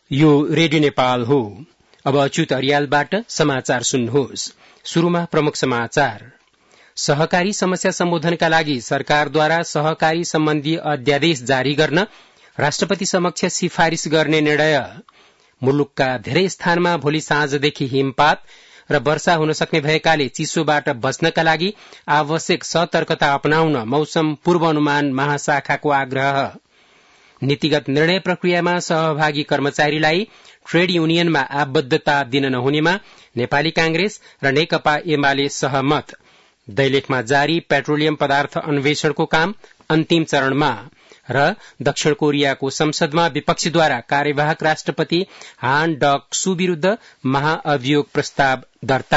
यो रेडियो नेपाल हो। अब अच्युत अरियालबाट समाचार सुन्नुहोस्। शुरूमा प्रमुख समाचार। सहकारी समस्या सम्बोधनका लागि सरकारद्वारा सहकारी सम्बन्धी अध्यादेश जारी गर्न राष्ट्रपति समक्ष सिफारिश गर्ने निर्णय। मुलुकका धेरै स्थानमा भोलि साँझदेखि हिमपात र वर्षा हुन सक्ने भएकाले चिसोबाट बच्नका लागि आवश्यक सतर्कता अपनाउन मौसम पूर्वानुमान महाशाखाको आग्रह। नीतिगत निर्णय प्रक्रियामा सहभागी कर्मचारीलाई ट्रेड युनियनमा आबद्धता दिन नहुनेमा नेपाली कांग्रेस र नेकपा एमाले सहमत। दैलेखमा जारी पेट्रोलियम पदार्थ अन्वेषणको काम अन्तिम चरणमा र दक्षिण कोरियाको संसदमा विपक्षीद्वारा कार्यवाहक राष्ट्रपति हान डक सु विरूद्ध महाअभियोग प्रस्ताव दर्ता।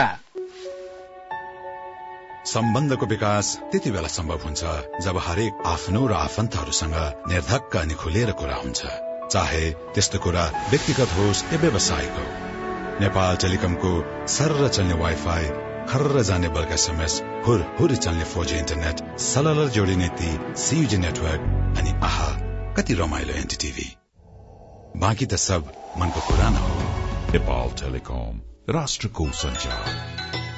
सम्बन्धको विकास त्यति बेला सम्भव हुन्छ जब हरेक आफ्नो र आफन्तहरूसँग निर्धक्क अनि खुलेर कुरा हुन्छ, चाहे त्यस्तो कुरा व्यक्तिगत होस् या व्यावसायिक हो। नेपाल टेलिकमको सर्र चल्ने वाइफाई, खर्र जाने बल्क एसएमएस, हुर चल्ने 4G इन्टरनेट, सलल जोडिने ती CUG नेटवर्क अनि आहा कति रमाइलो एनटीटीभी। बाँकी त सब मनको कुरा न हो। नेपाल टेलिकम, राष्ट्रको सञ्चार।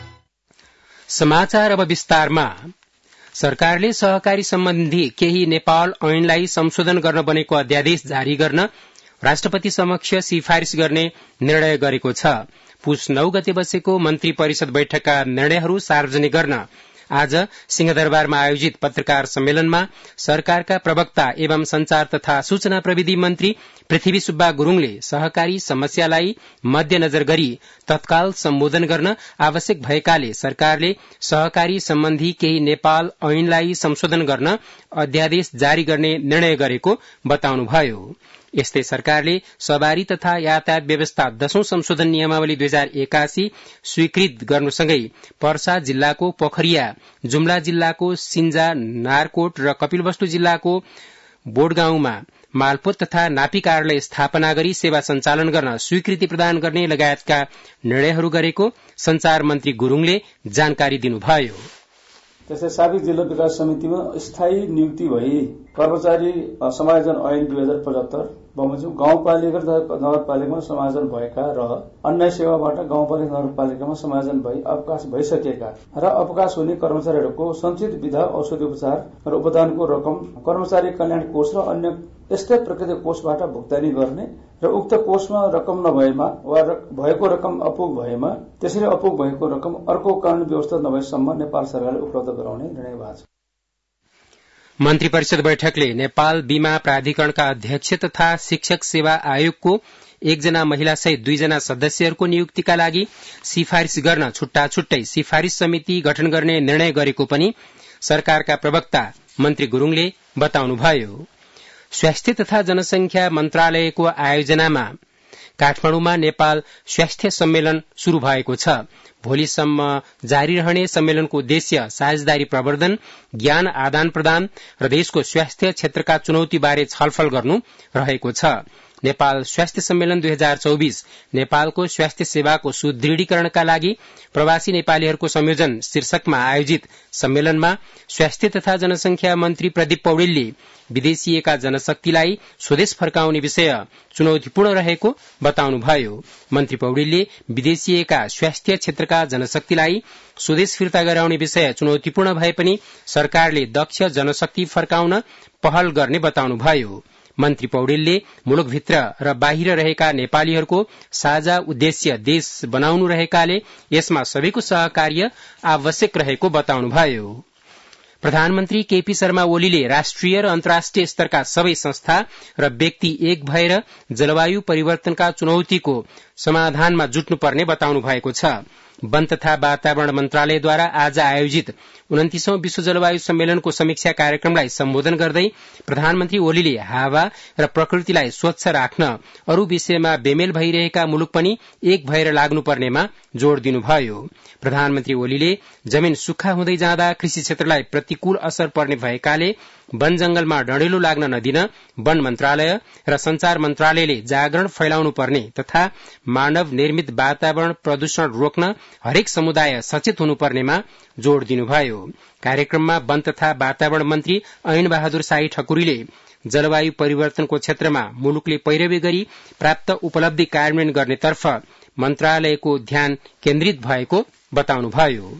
समाचार अब विस्तारमा। सरकारले सहकारी सम्बन्धी केही नेपाल ऐनलाई संशोधन गर्न बनेको अध्यादेश जारी गर्न राष्ट्रपति समक्ष सिफारिश गर्ने निर्णय गरेको छ। पुस 9 गते बसेको मन्त्री परिषद बैठकका निर्णयहरू सार्वजनिक गर्न आज सिंहदरबारमा आयोजित पत्रकार सम्मेलनमा सरकारका प्रवक्ता एवं संचार तथा सूचना प्रविधि मन्त्री पृथ्वी सुब्बा गुरूङले सहकारी समस्यालाई मध्यनजर गरी तत्काल सम्बोधन गर्न आवश्यक भएकाले सरकारले सहकारी सम्बन्धी केही नेपाल ऐनलाई संशोधन गर्न अध्यादेश जारी गर्ने निर्णय गरेको बताउनुभयो। यस्तै सरकारले सवारी तथा यातायात व्यवस्था 10औं संशोधन नियमावली 2081 स्वीकृत गर्नुसँगै पर्सा जिल्लाको पोखरिया, जुम्ला जिल्लाको सिन्जा, नारकोट र कपिलवस्तु जिल्लाको बोटगाउँमा मालपोत तथा नापी कार्यालय स्थापना गरी सेवा सञ्चालन गर्न स्वीकृति प्रदान गर्ने लगायतका निर्णयहरू गरेको संचार मन्त्री गुरूङले जानकारी दिनुभयो। त्यसै साबिक जिल्ला विकास समितिमा स्थायी नियुक्ति भई कर्मचारी समायोजन ऐन 2075 बमोजिम गाउँपालिका र नगरपालिकामा समायोजन भएका र अन्य सेवाबाट गाउँपालिका नगरपालिकामा समायोजन भई अवकाश भइसकेका र अवकाश हुने कर्मचारीहरूको सञ्चित विधा औषधि उपचार र उपदानको रकम कर्मचारी कल्याण कोष र अन्य यस्तै प्रकृति कोषबाट भुक्तानी गर्ने र उक्त कोषमा रकम नभएमा वा भएको रकम अपुग भएमा त्यसरी अपुग भएको रकम अर्को कानूनी व्यवस्था नभएसम्म नेपाल सरकारले उपलब्ध गराउने निर्णय भएको छ। मन्त्री परिषद बैठकले नेपाल बीमा प्राधिकरणका अध्यक्ष तथा शिक्षक सेवा आयोगको 1 जना महिला सहित 2 जना सदस्यहरूको नियुक्तिका लागि सिफारिश गर्न छुट्टा छुट्टै सिफारिश समिति गठन गर्ने निर्णय गरेको पनि सरकारका प्रवक्ता मन्त्री गुरूङले बताउनुभयो। स्वास्थ्य तथा जनसंख्या मन्त्रालयको आयोजनामा काठमाडौँमा नेपाल स्वास्थ्य सम्मेलन शुरू भएको छ। भोलिसम्म जारी रहने सम्मेलनको उद्देश्य साझेदारी प्रवर्धन, ज्ञान आदान प्रदान र देशको स्वास्थ्य क्षेत्रका चुनौतीबारे छलफल गर्नु रहेको छ। नेपाल स्वास्थ्य सम्मेलन 2024 नेपालको स्वास्थ्य सेवाको सुदृढीकरणका लागि प्रवासी नेपालीहरूको संयोजन शीर्षकमा आयोजित सम्मेलनमा स्वास्थ्य तथा जनसंख्या मन्त्री प्रदीप पौडेलले विदेशिएका जनशक्तिलाई स्वदेश फर्काउने विषय चुनौतीपूर्ण रहेको बताउनुभयो। मन्त्री पौडेलले विदेशिएका स्वास्थ्य क्षेत्रका जनशक्तिलाई स्वदेश फिर्ता गराउने विषय चुनौतीपूर्ण भए पनि सरकारले दक्ष जनशक्ति फर्काउन पहल गर्ने बताउनुभयो। मन्त्री पौडेलले मुलुकभित्र र बाहिर रहेका नेपालीहरूको साझा उद्देश्य देश बनाउनु रहेकाले यसमा सबैको सहकार्य आवश्यक रहेको बताउनुभयो। प्रधानमन्त्री केपी शर्मा ओलीले राष्ट्रिय र अन्तर्राष्ट्रिय स्तरका सबै संस्था र व्यक्ति एक भएर जलवायु परिवर्तनका चुनौतीको समाधानमा जुट्नुपर्ने बताउनु भएको छ। वन तथा वातावरण मन्त्रालयद्वारा आज आयोजित 29औं विश्व जलवायु सम्मेलनको समीक्षा कार्यक्रमलाई सम्बोधन गर्दै प्रधानमन्त्री ओलीले हावा र प्रकृतिलाई स्वच्छ राख्न अरू विषयमा बेमेल भइरहेका मुलुक पनि एक भएर लाग्नुपर्नेमा जोड़ दिनुभयो। प्रधानमन्त्री ओलीले जमिन सुक्खा हुँदै जाँदा कृषि क्षेत्रलाई प्रतिकूल असर पर्ने भएकाले वन जंगलमा डढेलो लाग्न नदिन वन मन्त्रालय र संचार मन्त्रालयले जागरण फैलाउनु पर्ने तथा मानव निर्मित वातावरण प्रदूषण रोक्न हरेक समुदाय सचेत हुनुपर्नेमा जोड़ दिनुभयो। कार्यक्रममा वन तथा वातावरण मन्त्री ऐन बहादुर शाही ठकुरीले जलवायु परिवर्तनको क्षेत्रमा मुलुकले पैरवी गरी प्राप्त उपलब्धि कार्यान्वयन गर्नेतर्फ मन्त्रालयको ध्यान केन्द्रित भएको बताउनुभयो।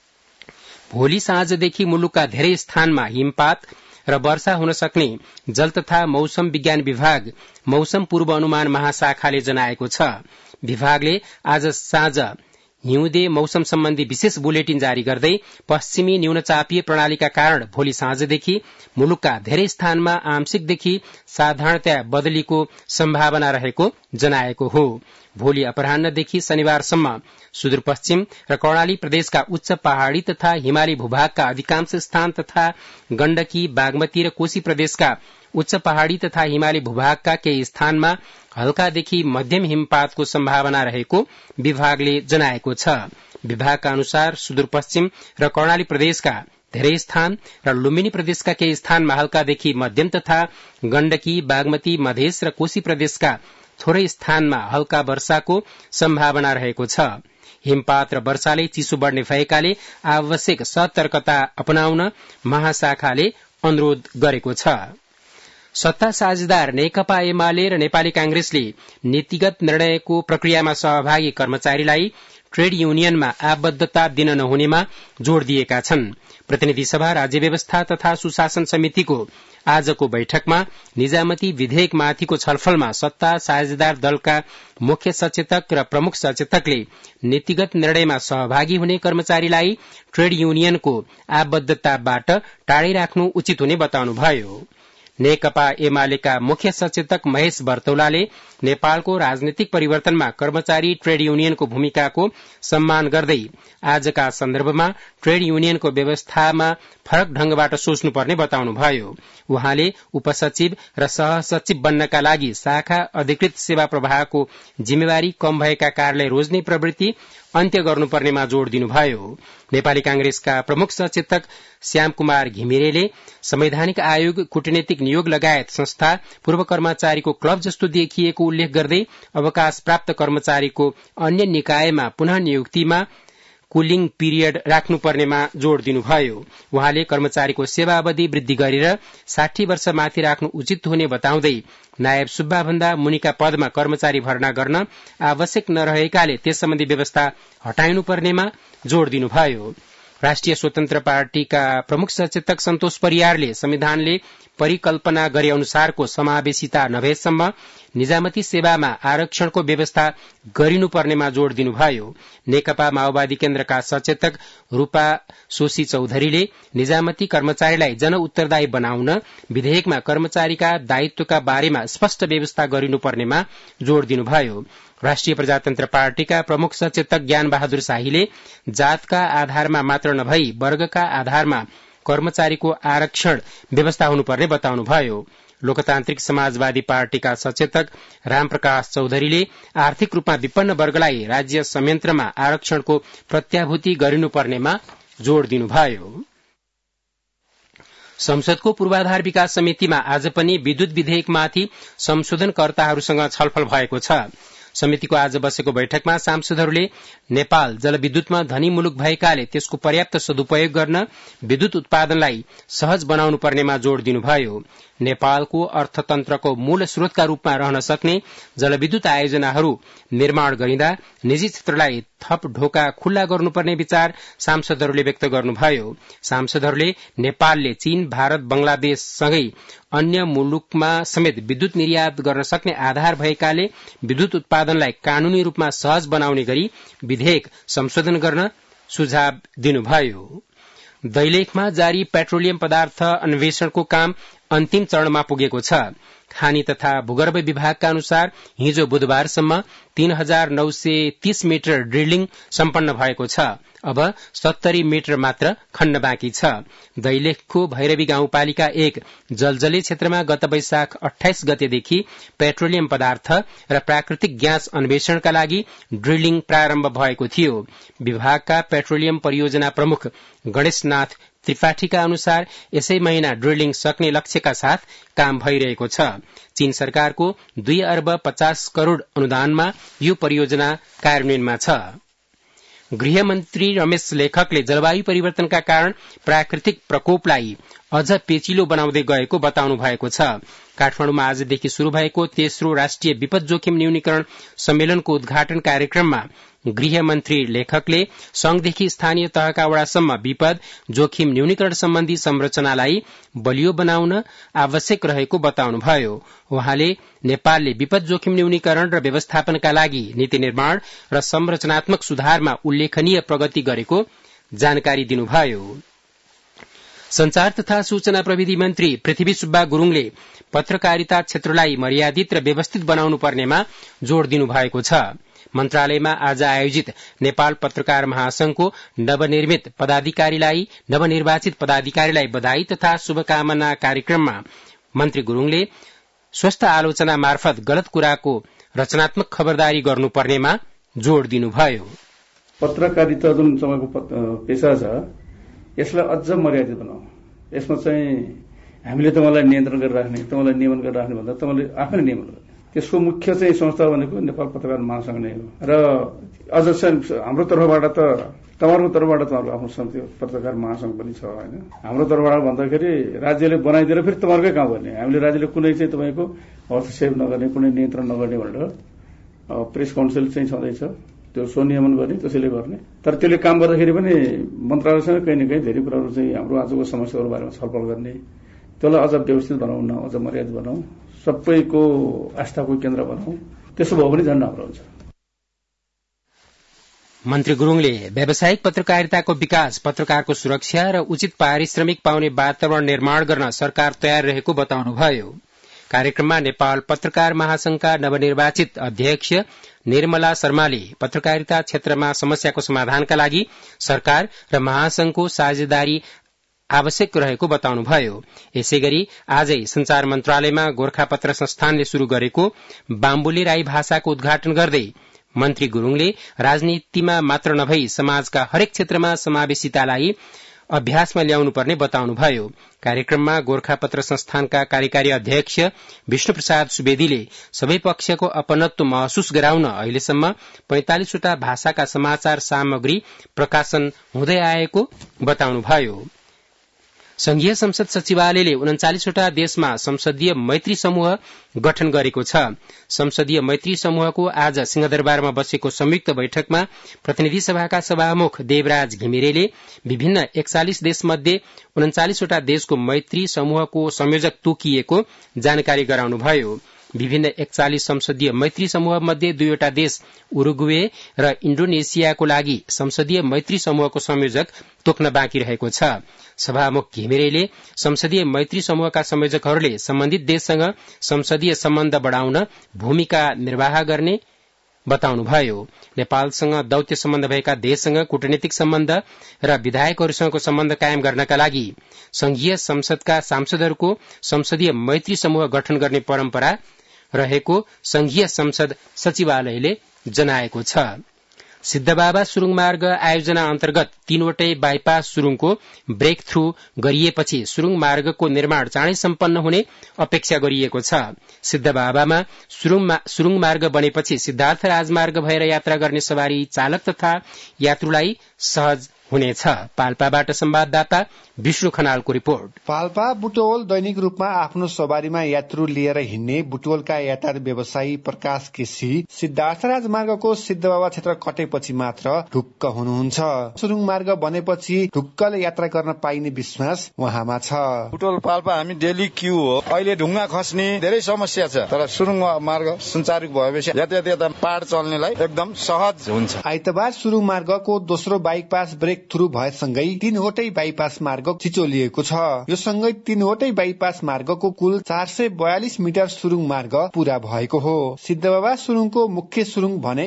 भोलि साँझदेखि मुलुकका धेरै स्थानमा हिमपात र वर्षा हुन सक्ने जल तथा मौसम विज्ञान विभाग मौसम पूर्वानुमान महाशाखाले जनाएको छ। विभागले आज साँझ हिउँदे मौसम सम्बन्धी विशेष बुलेटिन जारी गर्दै पश्चिमी न्यूनचापीय प्रणालीका कारण भोलि साँझदेखि मुलुकका धेरै स्थानमा आंशिकदेखि साधारणतया बदलीको सम्भावना रहेको जनाएको हो। भोलि अपराह्नदेखि शनिबारसम्म सुदूरपश्चिम र कर्णाली प्रदेशका उच्च पहाड़ी तथा हिमाली भूभागका अधिकांश स्थान तथा गण्डकी, बागमती र कोशी प्रदेशका उच्च पहाड़ी तथा हिमाली भूभागका केही स्थानमा हल्कादेखि मध्यम हिमपातको सम्भावना रहेको विभागले जनाएको छ। विभागका अनुसार सुदूरपश्चिम र कर्णाली प्रदेशका धेरै स्थान र लुम्बिनी प्रदेशका केही स्थानमा हल्कादेखि मध्यम तथा गण्डकी, बागमती, मधेस र कोशी प्रदेशका थोरै स्थानमा हल्का वर्षाको सम्भावना रहेको छ। हिमपात र वर्षाले चिसो बढ़ने भएकाले आवश्यक सतर्कता अपनाउन महाशाखाले अनुरोध गरेको छ। सत्ता साझेदार नेकपा एमाले र नेपाली कांग्रेसले नीतिगत निर्णयको प्रक्रियामा सहभागी कर्मचारीलाई ट्रेड युनियनमा आबद्धता दिन नहुनेमा जोड़ दिएका छन्। प्रतिनिधि सभा, राज्य व्यवस्था तथा सुशासन समितिको आजको बैठकमा निजामती विधेयकमाथिको छलफलमा सत्ता साझेदार दलका मुख्य सचेतक र प्रमुख सचेतकले नीतिगत निर्णयमा सहभागी हुने कर्मचारीलाई ट्रेड युनियनको आबद्धताबाट टाढै राख्नु उचित हुने बताउनुभयो। नेकपा एमालेका मुख्य सचेतक महेश बर्तौलाले नेपालको राजनीतिक परिवर्तनमा कर्मचारी ट्रेड युनियनको भूमिकाको सम्मान गर्दै आजका सन्दर्भमा ट्रेड युनियनको व्यवस्थामा फरक ढंगबाट सोच्नुपर्ने बताउनुभयो। उहाँले उपसचिव र सहसचिव बन्नका लागि शाखा अधिकृत सेवा प्रवाहको जिम्मेवारी कम भएका कार्यालय रोज्ने प्रवृत्ति अन्त्य गर्नुपर्नेमा जोड़ दिनुभयो। नेपाली कांग्रेसका प्रमुख सचेतक श्याम कुमार घिमिरेले संवैधानिक आयोग, कूटनीतिक नियोग लगायत संस्था पूर्व कर्मचारीको क्लब जस्तो देखिएको उल्लेख गर्दै अवकाश प्राप्त कर्मचारीको अन्य निकायमा पुनः नियुक्तिमा कुलिङ पिरियड राख्नुपर्नेमा जोड़ दिनुभयो। उहाँले कर्मचारीको सेवा अवधि वृद्धि गरेर 60 वर्ष माथि राख्नु उचित हुने बताउँदै नायब सुब्बा भन्दा मुनिका पदमा कर्मचारी भर्ना गर्न आवश्यक नरहेकाले त्यस सम्बन्धी व्यवस्था हटाइनुपर्नेमा जोड़ दिनुभयो। राष्ट्रिय स्वतन्त्र पार्टीका प्रमुख सचेतक सन्तोष परियारले संविधानले परिकल्पना गरे अनुसारको समावेशिता नभएसम्म निजामती सेवामा आरक्षणको व्यवस्था गरिनुपर्नेमा जोड़ दिनुभयो। नेकपा माओवादी केन्द्रका सचेतक रूपा सोशी चौधरीले निजामती कर्मचारीलाई जन उत्तरदायी बनाउन विधेयकमा कर्मचारीका दायित्वका बारेमा स्पष्ट व्यवस्था गरिनुपर्नेमा जोड़ दिनुभयो। राष्ट्रिय प्रजातन्त्र पार्टीका प्रमुख सचेतक ज्ञान बहादुर शाहीले जातका आधारमा मात्र नभई वर्गका आधारमा कर्मचारीको आरक्षण व्यवस्था हुनुपर्ने बताउनुभयो। लोकतान्त्रिक समाजवादी पार्टीका सचेतक रामप्रकाश चौधरीले आर्थिक रूपमा विपन्न वर्गलाई राज्य संयन्त्रमा आरक्षणको प्रत्याभूति गरिनुपर्नेमा जोड़ दिनुभयो। संसदको पूर्वाधार विकास समितिमा आज पनि विद्युत विधेयकमाथि संशोधनकर्ताहरूसँग छलफल भएको छ। समितिको आज बसेको बैठकमा सांसदहरूले नेपाल जलविद्युतमा धनी मुलुक भएकाले त्यसको पर्याप्त सदुपयोग गर्न विद्युत उत्पादनलाई सहज बनाउनु पर्नेमा जोड़ दिनुभयो। नेपालको अर्थतन्त्रको मूल स्रोतका रूपमा रहन सक्ने जलविद्युत आयोजनाहरू निर्माण गरिँदा निजी क्षेत्रलाई थप ढोका खुल्ला गर्नुपर्ने विचार सांसदहरूले व्यक्त गर्नुभयो। सांसदहरूले नेपालले चीन, भारत, बंगलादेश सँगै अन्य मुलुकमा समेत विद्युत निर्यात गर्न सक्ने आधार भएकाले विद्युत उत्पादनलाई कानूनी रूपमा सहज बनाउने गरी विधेयक संशोधन गर्न सुझाव दिनुभयो। दैलेखमा जारी पेट्रोलियम पदार्थ अन्वेषणको काम अन्तिम चरणमा पुगेको छ। खानी तथा भूगर्भ विभागका अनुसार हिजो बुधबारसम्म 3930 मिटर ड्रिलिङ सम्पन्न भएको छ। अब 70 मिटर मात्र खन्न बाँकी छ। दैलेखको भैरवी गाउँपालिका 1 जलजले क्षेत्रमा गत वैशाख 28 गतेदेखि पेट्रोलियम पदार्थ र प्राकृतिक ग्यास अन्वेषणका लागि ड्रिलिङ प्रारम्भ भएको थियो। विभागका पेट्रोलियम परियोजना प्रमुख गणेशनाथ त्रिपाठीका अनुसार यसै महिना ड्रिलिङ सक्ने लक्ष्यका साथ काम भइरहेको छ। चीन सरकारको 2 अर्ब 50 करोड़ अनुदानमा यो परियोजना कार्यान्वयनमा छ। गृहमन्त्री रमेश लेखकले जलवायु परिवर्तनका कारण प्राकृतिक प्रकोपलाई अझ पेचिलो बनाउँदै गएको बताउनु भएको छ। काठमाडौँमा आजदेखि शुरू भएको तेस्रो राष्ट्रिय विपद जोखिम न्यूनीकरण सम्मेलनको उद्घाटन कार्यक्रममा गृहमन्त्री लेखकले संघदेखि स्थानीय तहका वडासम्म विपद जोखिम न्यूनीकरण सम्बन्धी संरचनालाई बलियो बनाउन आवश्यक रहेको बताउनुभयो। उहाँले नेपालले विपद जोखिम न्यूनीकरण र व्यवस्थापनका लागि नीति निर्माण र संरचनात्मक सुधारमा उल्लेखनीय प्रगति गरेको जानकारी दिनुभयो। संचार तथा सूचना प्रविधि मन्त्री पृथ्वी सुब्बा गुरूङले पत्रकारिता क्षेत्रलाई मर्यादित र व्यवस्थित बनाउनु पर्नेमा जोड़ दिनुभएको छ। मन्त्रालयमा आज आयोजित नेपाल पत्रकार महासंघको नवनिर्वाचित पदाधिकारीलाई बधाई तथा शुभकामना कार्यक्रममा मन्त्री गुरूङले स्वस्थ आलोचना मार्फत गलत कुराको रचनात्मक खबरदारी गर्नुपर्नेमा जोड़ दिनुभयो। पत्रकारिता जुन तपाईँको पेशा छ यसलाई अझ मर्यादित बनाऊ। यसमा चाहिँ हामीले तपाईँलाई नियन्त्रण गरेर राख्ने, तपाईँलाई नियमन गरेर राख्ने भन्दा तपाईँले आफै नियमन गर्ने। त्यसको मुख्य चाहिँ संस्था भनेको नेपाल पत्रकार महासंघ नै हो र अझ हाम्रो तर्फबाट त तपाईँहरूको तर्फबाट त आफ्नो समिति पत्रकार महासंघ पनि छ होइन। हाम्रो तर्फबाट भन्दाखेरि राज्यले बनाइदिएर फेरि तपाईँहरूकै काम गर्ने। हामीले राज्यले कुनै चाहिँ तपाईँको हस्तक्षेप नगर्ने, कुनै नियन्त्रण नगर्ने भनेर प्रेस काउन्सिल चाहिँ छँदैछ, त्यो स्वनियमन गर्ने, त्यसैले गर्ने। तर त्यसले काम गर्दाखेरि पनि मन्त्रालयसँग कहीँ न कहीँ धेरै कुराहरू चाहिँ हाम्रो आजको समस्याहरू बारेमा छलफल गर्ने, त्यसलाई अझ व्यवस्थित बनाउन, अझ मर्यादित बनाऊ, सबैको आस्थाको केन्द्र बनाऊ। त्यसो भयो भने झन् राम्रो हुन्छ। मन्त्री गुरूङले व्यावसायिक पत्रकारिताको विकास, पत्रकारको सुरक्षा र उचित पारिश्रमिक पाउने वातावरण निर्माण गर्न सरकार तयार रहेको बताउनुभयो। कार्यक्रममा नेपाल पत्रकार महासंघका नवनिर्वाचित अध्यक्ष निर्मला शर्माले पत्रकारिता क्षेत्रमा समस्याको समाधानका लागि सरकार र महासंघको साझेदारी आवश्यक रहेको बताउनुभयो। यसैगरी आजै संचार मन्त्रालयमा गोरखापत्र संस्थानले शुरू गरेको बाम्बोली राई भाषाको उद्घाटन गर्दै मन्त्री गुरूङले राजनीतिमा मात्र नभई समाजका हरेक क्षेत्रमा समावेशितालाई अभ्यासमा ल्याउनुपर्ने बताउनुभयो। कार्यक्रममा गोरखापत्र संस्थानका कार्यकारी अध्यक्ष विष्णुप्रसाद सुवेदीले सबै पक्षको अपनत्व महसुस गराउन अहिलेसम्म 45 वटा भाषाका समाचार सामग्री प्रकाशन हुँदै आएको बताउनुभयो। संघीय संसद सचिवालयले 39 वटा देशमा संसदीय मैत्री समूह गठन गरेको छ। संसदीय मैत्री समूहको आज सिंहदरबारमा बसेको संयुक्त बैठकमा प्रतिनिधि सभाका सभामुख देवराज घिमिरेले विभिन्न 41 देशमध्ये 39 वटा देशको मैत्री समूहको संयोजक तोकिएको जानकारी गराउनुभयो। विभिन्न 41 संसदीय मैत्री समूह मध्ये 2 वटा देश उरुग्वे र इन्डोनेसियाको लागि संसदीय मैत्री समूहको संयोजक तोक्न बाँकी रहेको छ। सभामुख घिमिरेले संसदीय मैत्री समूहका संयोजकहरूले सम्बन्धित देशसँग संसदीय सम्बन्ध बढ़ाउन भूमिका निर्वाह गर्ने बताउनुभयो। नेपालसँग दौत्य सम्बन्ध भएका देशसँग कूटनीतिक सम्बन्ध र विधायकहरूसँगको सम्बन्ध कायम गर्नका लागि संघीय संसदका सांसदहरूको संसदीय मैत्री समूह गठन गर्ने परम्परा रहेको संघीय संसद सचिवालयले जनाएको छ। सिद्धबाबा सुरुङ मार्ग आयोजना अन्तर्गत 3वटै बाइपास सुरुङको ब्रेक थ्रू गरिएपछि सुरुङ मार्गको निर्माण चाँडै सम्पन्न हुने अपेक्षा गरिएको छ। सिद्धबाबामा सुरुङ मार्ग बनेपछि सिद्धार्थ राजमार्ग भएर यात्रा गर्ने सवारी चालक तथा यात्रुलाई सहज हुनेछ। पाल्पाबाट संवाददाता विष्णु खनालको रिपोर्ट। पाल्पा बुटवल दैनिक रूपमा आफ्नो सवारीमा यात्रु लिएर हिँड्ने बुटवलका यातायात व्यवसायी प्रकाश केसी सिद्धार्थ राजमार्गको सिद्धबाबा क्षेत्र कटेपछि मात्र ढुक्क हुनुहुन्छ। सुरुङ मार्ग बनेपछि ढुक्कले यात्रा गर्न पाइने विश्वास उहाँमा छ। बुटवल पाल्पा हामी डेली क्यू हो, अहिले ढुङ्गा खस्ने धेरै समस्या छ, तर सुरुङ मार्ग सुचारू भएपछि यातायात पाहाड चल्नेलाई एकदम सहज हुन्छ। आइतबार सुरुङ मार्गको दोस्रो बाइपास ब्रेक थ्रू भएसँगै 3वटै बाइपास मार्ग चिचोलिएको छ। यो सँगै 3वटै बाइपास मार्गको कुल 442 मिटर सुरुङ मार्ग पूरा भएको हो। सिद्धबाबा सुरुङको मुख्य सुरुङ भने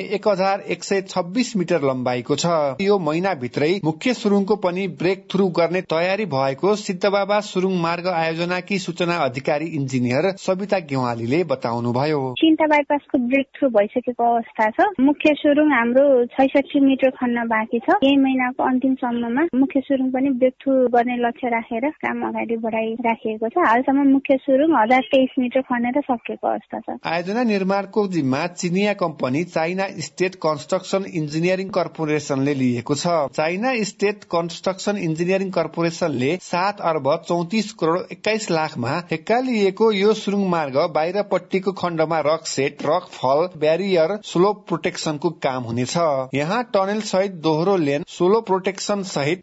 1126 मिटर लम्बाइको छ। यो महिनाभित्रै मुख्य सुरुङको पनि ब्रेक थ्रू गर्ने तयारी भएको सिद्धबाबा सुरुङ मार्ग आयोजनाकी सूचना अधिकारी इन्जिनियर सविता गेवालीले बताउनुभयो। 3टा बाइपासको ब्रेक थ्रू भइसकेको अवस्था छ। मुख्य सुरुङ हाम्रो 66 मिटर खन्न बाँकी छ। यही महिनाको अन्तिमसम्ममा मुख्य सुरुङ पनि ब्रेकथ्रु गर्ने लक्ष्य राखेर काम अगाडि बढाइराखिएको छ। हालसम्म मुख्य सुरुङ 1023 मिटर खनेर सकिएको अवस्था छ। आयोजना निर्माणको जिम्मा चिनिया company China State Construction Engineering कर्पोरेसनले लिएको छ। चाइना स्टेट कन्स्ट्रक्सन इन्जिनियरिङ कर्पोरेसनले 7 अर्ब 34 करोड़ 21 लाखमा ठेक्का लिएको यो सुरुङ मार्ग बाहिरपट्टिको खण्डमा rock set, rock fall, barrier, slope प्रोटेक्सनको काम हुनेछ। यहाँ टनेल सहित दोहोरो लेन, स्लोप प्रोटेक्सन सहित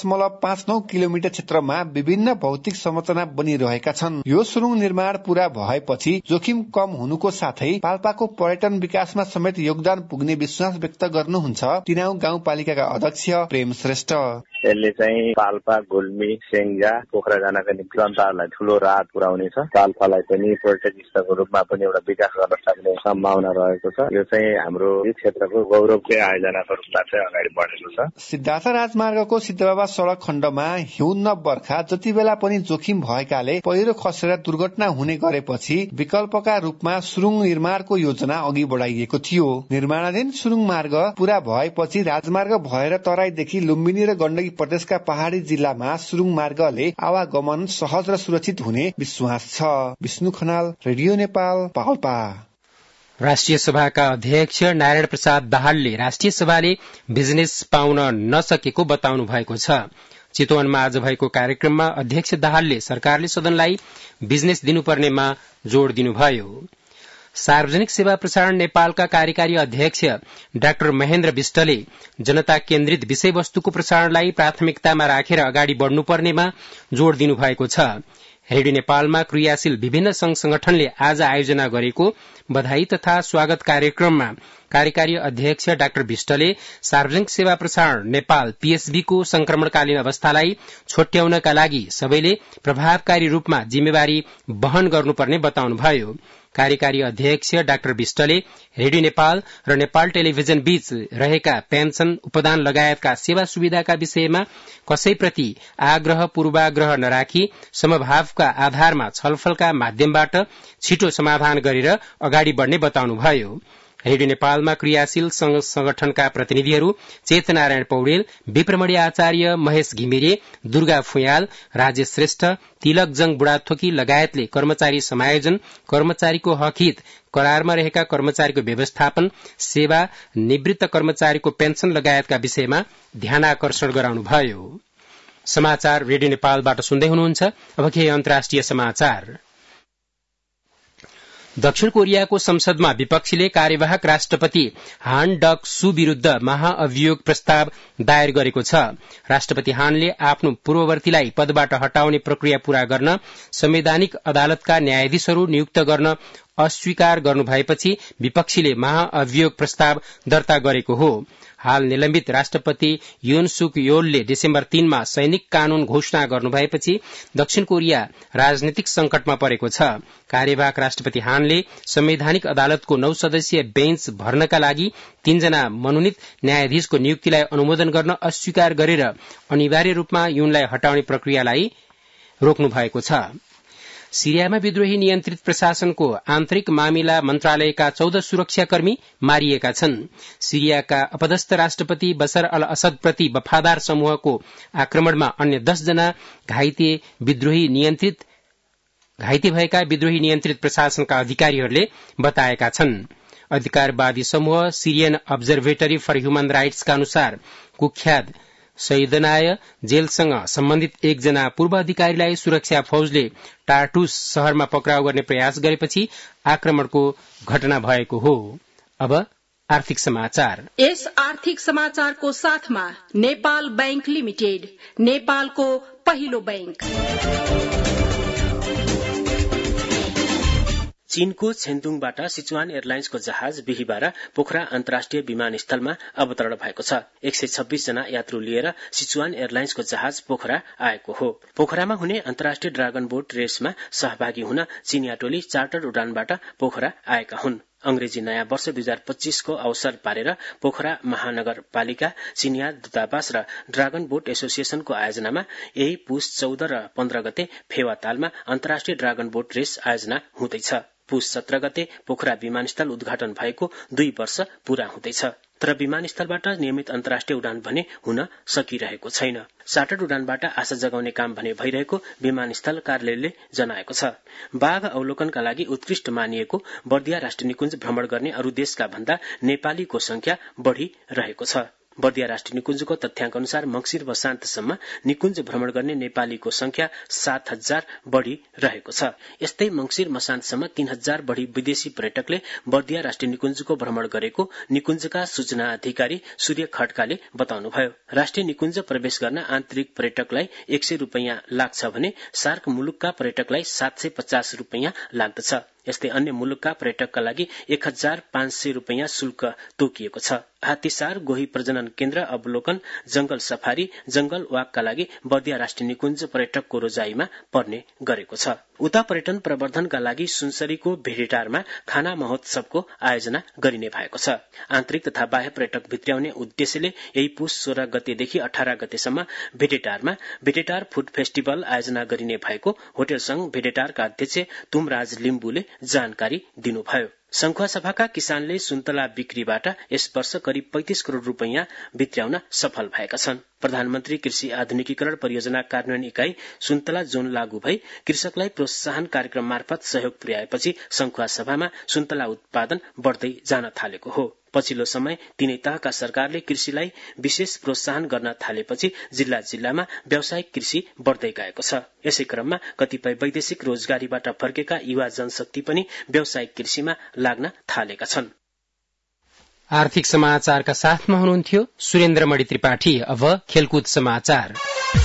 2.59 किलोमिटर क्षेत्रमा विभिन्न भौतिक संरचना बनिरहेका छन्। यो सुरुङ निर्माण पूरा भएपछि जोखिम कम हुनुको साथै पाल्पाको पर्यटन विकासमा समेत योगदान पुग्ने विश्वास व्यक्त गर्नुहुन्छ तिनाउ गाउँपालिकाका अध्यक्ष प्रेम श्रेष्ठ। यसले चाहिँ पाल्पा, गुल्मी, सेङ्जा, पोखरा जानका निम्ति जनताहरूलाई ठूलो राहत पुर्याउनेछ। पाल्पालाई पनि पर्यटक स्थलको रूपमा पनि एउटा विकास गर्न सक्ने सम्भावना रहेको छ। यो चाहिँ हाम्रो यो क्षेत्रको गौरवकै आयोजनाको रूपमा चाहिँ अगाडि बढेको छ। सिद्धार्थ राजमार्गको सिद्धबाबा सड़क खण्डमा हिउँ न बर्खा जति बेला पनि जोखिम भएकाले पहिरो खसेर दुर्घटना हुने गरेपछि विकल्पका रूपमा सुरुङ निर्माणको योजना अघि बढाइएको थियो। निर्माणाधीन सुरुङ मार्ग पूरा भएपछि राजमार्ग भएर तराईदेखि लुम्बिनी र गण्डकी प्रदेशका पहाड़ी जिल्लामा सुरुङ मार्गले आवागमन सहज र सुरक्षित हुने विश्वास छ। विष्णु खनाल, रेडियो नेपाल, पाल्पा। राष्ट्रिय सभाका अध्यक्ष नारायण प्रसाद दाहालले राष्ट्रिय सभाले बिजनेस पाउन नसकेको बताउनु भएको छ। चितवनमा आज भएको कार्यक्रममा अध्यक्ष दाहालले सरकारले सदनलाई बिजनेस दिनुपर्नेमा जोड़ दिनुभयो। सार्वजनिक सेवा प्रसारण नेपालका कार्यकारी अध्यक्ष डाक्टर महेन्द्र विष्टले जनता केन्द्रित विषयवस्तुको प्रसारणलाई प्राथमिकतामा राखेर अगाडि बढ्नुपर्नेमा जोड़ दिनुभएको छ। रेडियो नेपालमा क्रियाशील विभिन्न संघ संगठनले आज आयोजना गरेको बधाई तथा स्वागत कार्यक्रममा कार्यकारी अध्यक्ष डाक्टर विष्टले सार्वजनिक सेवा प्रसारण नेपाल पीएसबी को संक्रमणकालीन अवस्थालाई छोट्याउनका लागि सबैले प्रभावकारी रूपमा जिम्मेवारी वहन गर्नुपर्ने बताउनुभयो। कार्यकारी अध्यक्ष डाक्टर विष्टले रेडियो नेपाल र नेपाल टेलिभिजन बीच रहेका पेन्सन, उपदान लगायतका सेवा सुविधाका विषयमा कसैप्रति आग्रह पूर्वाग्रह नराखी समभावका आधारमा छलफलका माध्यमबाट छिटो समाधान गरेर अगाडि बढ्ने बताउनुभयो। रेडियो नेपालमा क्रियाशील संघ संगठनका प्रतिनिधिहरू चेतनारायण पौडेल, विप्रमणि आचार्य, महेश घिमिरे, दुर्गा फुयाल, राजेश श्रेष्ठ, तिलकजङ बुढाथोकी लगायतले कर्मचारी समायोजन, कर्मचारीको हकहित, करारमा रहेका कर्मचारीको व्यवस्थापन, सेवा, निवृत्त कर्मचारीको पेन्सन लगायतका विषयमा ध्यानाकर्षण गराउनुभयो। समाचार रेडियो नेपालबाट सुन्दै हुनुहुन्छ। अब केही अन्तर्राष्ट्रिय समाचार। दक्षिण कोरियाको संसदमा विपक्षीले कार्यवाहक राष्ट्रपति हान डक सु विरूद्ध महाअभियोग प्रस्ताव दायर गरेको छ। राष्ट्रपति हानले आफ्नो पूर्ववर्तीलाई पदबाट हटाउने प्रक्रिया पूरा गर्न संवैधानिक अदालतका न्यायाधीशहरू नियुक्त गर्न अस्वीकार गर्नुभएपछि विपक्षीले महाअभियोग प्रस्ताव दर्ता गरेको हो। हाल निलम्बित राष्ट्रपति युन सुक योलले डिसेम्बर 3 मा सैनिक कानून घोषणा गर्नुभएपछि दक्षिण कोरिया राजनीतिक संकटमा परेको छ। कार्यवाहक राष्ट्रपति हानले संवैधानिक अदालतको 9 सदस्यीय बेन्च भर्नका लागि 3 जना मनोनित न्यायाधीशको नियुक्तिलाई अनुमोदन गर्न अस्वीकार गरेर अनिवार्य रूपमा युनलाई हटाउने प्रक्रियालाई रोक्नु भएको छ। सिरियामा विद्रोही नियन्त्रित प्रशासनको आन्तरिक मामिला मन्त्रालयका 14 सुरक्षाकर्मी मारिएका छन्। सिरियाका अपदस्थ राष्ट्रपति बशर अल असद प्रति वफादार समूहको आक्रमणमा अन्य 10 जना घाइते भएका विद्रोही नियन्त्रित प्रशासनका अधिकारीहरूले बताएका छन्। अधिकारवादी समूह सिरियन अब्जर्भेटरी फर ह्युमन राइट्सका अनुसार कुख्यात सैदनाय जेलसँग सम्बन्धित 1 जना पूर्व अधिकारीलाई सुरक्षा फौजले टार्टुस शहरमा पक्राउ गर्ने प्रयास गरेपछि आक्रमणको घटना भएको हो। अब आर्थिक समाचार। यस आर्थिक समाचारको साथमा नेपाल बैंक लिमिटेड, नेपालको पहिलो बैंक। चीनको छेन्दुङबाट सिचुवान एयरलाइन्सको जहाज बिहीबार पोखरा अन्तर्राष्ट्रिय विमानस्थलमा अवतरण भएको छ। 126 जना यात्रु लिएर सिचुवान एयरलाइन्सको जहाज पोखरा आएको हो। पोखरामा हुने अन्तर्राष्ट्रिय ड्रागन बोट रेसमा सहभागी हुन चीनिया टोली चार्टर उडानबाट पोखरा आएका हुन्। अंग्रेजी नयाँ वर्ष 2025 को अवसर पारेर पोखरा महानगरपालिका, चीनिया दूतावास र ड्रागन बोट एसोसिएशनको आयोजनामा यही पुष 14 र 15 गते फेवातालमा अन्तर्राष्ट्रिय ड्रागन बोट रेस आयोजना हुँदैछ। पुष 17 गते पोखरा विमानस्थल उद्घाटन भएको 2 वर्ष पूरा हुँदैछ। तर विमानस्थलबाट नियमित अन्तर्राष्ट्रिय उडान भने हुन सकिरहेको छैन। चार्टर्ड उडानबाट आशा जगाउने काम भने भइरहेको विमानस्थल कार्यालयले जनाएको छ। बाघ अवलोकनका लागि उत्कृष्ट मानिएको बर्दिया राष्ट्रिय निकुञ्ज भ्रमण गर्ने अरू देशका भन्दा नेपालीको संख्या बढ़िरहेको छ। बर्दिया राष्ट्रिय निकुञ्जको तथ्याङ्क अनुसार मंगिर वसान्तसम्म निकुञ्ज भ्रमण गर्ने नेपालीको संख्या 7000 बढ़िरहेको छ। यस्तै मंगिर मसान्तसम्म 3000 बढ़ी विदेशी पर्यटकले बर्दिया राष्ट्रिय निकुञ्जको भ्रमण गरेको निकुञ्जका सूचना अधिकारी सूर्य खड्काले बताउनुभयो। राष्ट्रिय निकुञ्ज प्रवेश गर्न आन्तरिक पर्यटकलाई 100 रुपैयाँ लाग्छ भने सार्क मुलुकका पर्यटकलाई 750 रुपैयाँ लाग्दछ। यस्तै अन्य मुलुकका पर्यटकका लागि 1500 रुपैयाँ शुल्क तोकिएको छ। हात्तीसार, गोही प्रजनन केन्द्र, अवलोकन, जंगल सफारी, जंगल वाकका लागि बर्दिया राष्ट्रिय निकुञ्ज पर्यटकको रोजाईमा पर्ने गरेको छ। उता पर्यटन प्रवर्धनका लागि सुनसरीको भेडेटारमा खाना महोत्सवको आयोजना गरिने भएको छ। आन्तरिक तथा बाह्य पर्यटक भित्र्याउने उद्देश्यले यही पुष 16 गतेदेखि 18 गतेसम्म भेडेटारमा भेडेटार फूड फेस्टिभल आयोजना गरिने भएको होटल संघ भेडेटारका अध्यक्ष तुमराज लिम्बुले जानकारी दिनुभयो। संखुवा सभाका किसानले सुन्तला बिक्रीबाट यस वर्ष करिब 35 करोड़ रुपैयाँ भित्र्याउन सफल भएका छन्। प्रधानमन्त्री कृषि आधुनिकीकरण परियोजना कार्यान्वयन इकाई सुन्तला जोन लागू भई कृषकलाई प्रोत्साहन कार्यक्रम मार्फत सहयोग पुर्याएपछि संखुवा सभामा सुन्तला उत्पादन बढ़दै जान थालेको हो। पछिल्लो समय तीनै तहका सरकारले कृषिलाई विशेष प्रोत्साहन गर्न थालेपछि जिल्ला जिल्लामा व्यावसायिक कृषि बढ़दै गएको छ। यसै क्रममा कतिपय वैदेशिक रोजगारीबाट फर्केका युवा जनशक्ति पनि व्यावसायिक कृषिमा लाग्न थालेका छन्। आर्थिक समाचारका साथमा हुनुहुन्थ्यो सुरेन्द्रमणि त्रिपाठी। अब खेलकुद समाचार।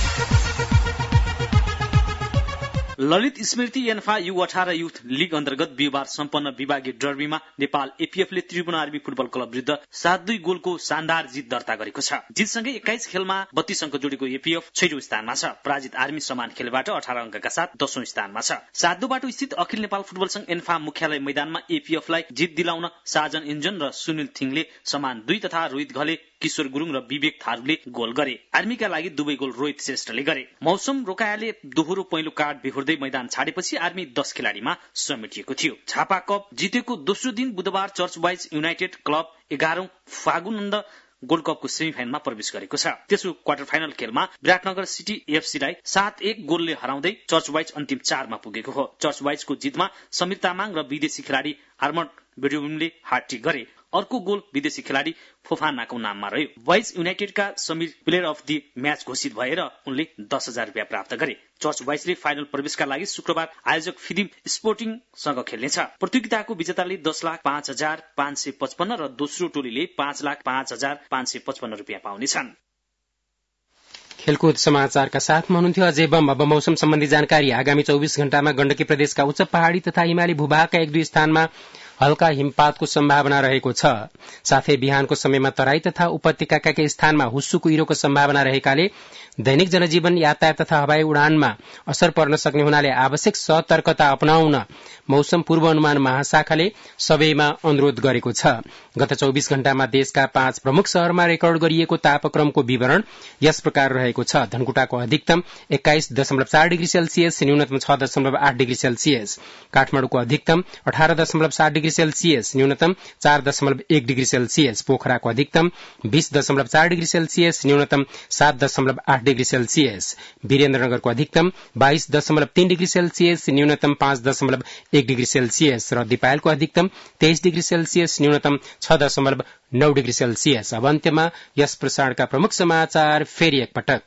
Lalit Smriti ANFA U18 youth league अन्तर्गत बिहिबार सम्पन्न विभागीय डर्बीमा नेपाल एपीएफले त्रिभुवन आर्मी फुटबल क्लब विरुद्ध 7-2 गोलको शानदार जित दर्ता गरेको छ। जितसँगै 21 खेलमा 32 अंक जोडेको एपीएफ 6औं स्थानमा छ। पराजित आर्मी समान खेलबाट 18 अंकका साथ 10औं स्थानमा छ। साधुबाटो स्थित अखिल नेपाल फुटबल संघ एन्फा मुख्यालय मैदानमा एपीएफलाई जित दिलाउन साजन इन्जन र सुनिल थिङले समान 2 तथा रोहित घले, किशोर गुरुङ र विवेक थारूले गोल गरे। आर्मीका लागि 2 गोल रोहित श्रेष्ठले गरे। मौसम रोकायाले दोहोरो पहिलो कार्ड बिहोर्दै मैदान छाडेपछि आर्मी 10 खेलाडीमा समेटिएको थियो। झापा कप जितेको दोस्रो दिन बुधबार चर्च वाइज युनाइटेड क्लब 11औं फागुनन्द गोल्ड कपको सेमिफाइनलमा प्रवेश गरेको छ। त्यसो क्वार्टर फाइनल खेलमा विराटनगर सिटी एफसीलाई 7-1 गोलले हराउँदै चर्च वाइज अन्तिम 4 मा पुगेको हो। चर्च वाइजको जितमा समीर तामाङ र विदेशी खेलाडी आर्मड बेडोविनले हार्ट्रिक गरे। अर्को गोल विदेशी खेलाडी फोफानाको नाममा रह्यो। वाइज युनाइटेडका Samir player of the match घोषित भएर उनले 10,000 रुपियाँ प्राप्त गरे। चर्च वाइजले फाइनल प्रवेशका लागि शुक्रबार आयोजक फिदिम स्पोर्टिङसँग खेल्नेछ। प्रतियोगिताको विजेताले 10,05,555 र दोस्रो टोलीले 5,05,555 रुपियाँ पाउनेछन्। खेलकुद समाचारका साथमा हुनुहुन्थ्यो अजय बम। अब मौसम सम्बन्धी जानकारी। आगामी 24 घण्टामा गण्डकी प्रदेशका उच्च पहाड़ी तथा हिमाली भूभागका 1-2 स्थानमा हल्का हिमपातको सम्भावना रहेको छ। साथै बिहानको समयमा तराई तथा उपत्यकाका केही स्थानमा हुस्सु कुहिरोको सम्भावना रहेकाले दैनिक जनजीवन, यातायात तथा हवाई उडानमा असर पर्न सक्ने हुनाले आवश्यक सतर्कता अपनाउन मौसम पूर्वानुमान महाशाखाले सबैमा अनुरोध गरेको छ। गत 24 घण्टामा देशका 5 प्रमुख शहरमा रेकर्ड गरिएको तापक्रमको विवरण यस प्रकार रहेको छ। धनकुटाको अधिकतम 21.4 डिग्री सेल्सियस, न्यूनतम 6.8 डिग्री सेल्सियस। काठमाडौँको अधिकतम 18.7 डिग्री सेल्सियस, न्यूनतम 4.1 डिग्री सेल्सियस। पोखराको अधिकतम 20.4 डिग्री सेल्सियस, न्यूनतम 7.8 डिग्री सेल्सियस। वीरेन्द्रनगरको अधिकतम 22.3 डिग्री सेल्सियस, न्यूनतम 5.1 डिग्री सेल्सियस र दिपायलको अधिकतम 23 डिग्री सेल्सियस, न्यूनतम 6.9 डिग्री सेल्सियस। अब अन्त्यमा यस प्रसारणका प्रमुख समाचार फेरि एकपटक।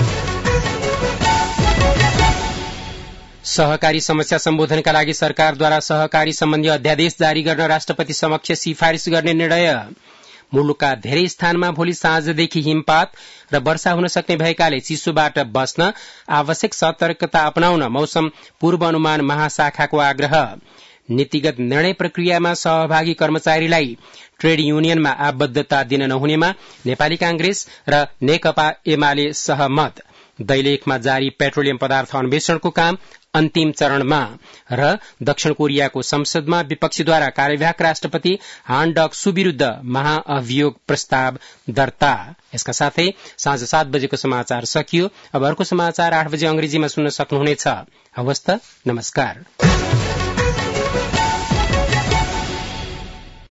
सहकारी समस्या सम्बोधनका लागि सरकारद्वारा सहकारी सम्बन्धी अध्यादेश जारी गर्न राष्ट्रपति समक्ष सिफारिश गर्ने निर्णय। मुलुकका धेरै स्थानमा भोलि साँझदेखि हिमपात र वर्षा हुन सक्ने भएकाले चिसोबाट बस्न आवश्यक सतर्कता अपनाउन मौसम पूर्वानुमान महाशाखाको आग्रह। नीतिगत निर्णय प्रक्रियामा सहभागी कर्मचारीलाई ट्रेड युनियनमा आबद्धता दिन नहुनेमा नेपाली कांग्रेस र नेकपा एमाले सहमत। दैलेखमा जारी पेट्रोलियम पदार्थ अन्वेषणको काम अन्तिम चरणमा र दक्षिण कोरियाको संसदमा विपक्षीद्वारा कार्यवाहक राष्ट्रपति हान डक सु विरूद्ध महाअभियोग प्रस्ताव दर्ता। यसका साथै साँझ 7 बजेको समाचार सकियो। अब अर्को समाचार 8 बजे अंग्रेजीमा सुन्न सक्नुहुनेछ। हवस् त, नमस्कार।